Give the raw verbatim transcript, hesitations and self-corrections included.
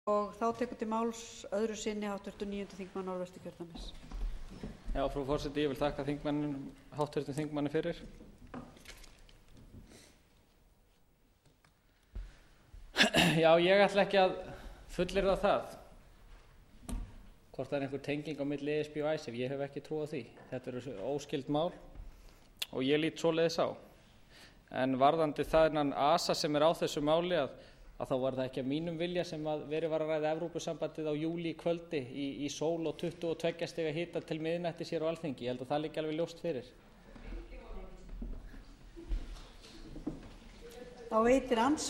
og þá tekur til máls öðru sinni háttvirtur níundi þingmaður Norðvesturkjördæmis. Já, frú forseti, ég vil þakka þingmannum, háttvirtum þingmanni fyrir. Já, ég ætla ekki að fullyrða það hvort það er einhver tenging á milli E S B og IceSave. Ég hef ekki trú á því. Þetta eru óskyld mál og ég lít svoleiðis á. En varðandi þennan asa sem er á þessu máli að, að þá var það ekki að mínum vilja sem að verið var að ræða Evrópusambandið á júlí kvöldi í, í sól og tuttugu og tveggja stiga hita til miðnættis hér á Alþingi. Ég held að það liggi alveg ljóst fyrir. Þá veitir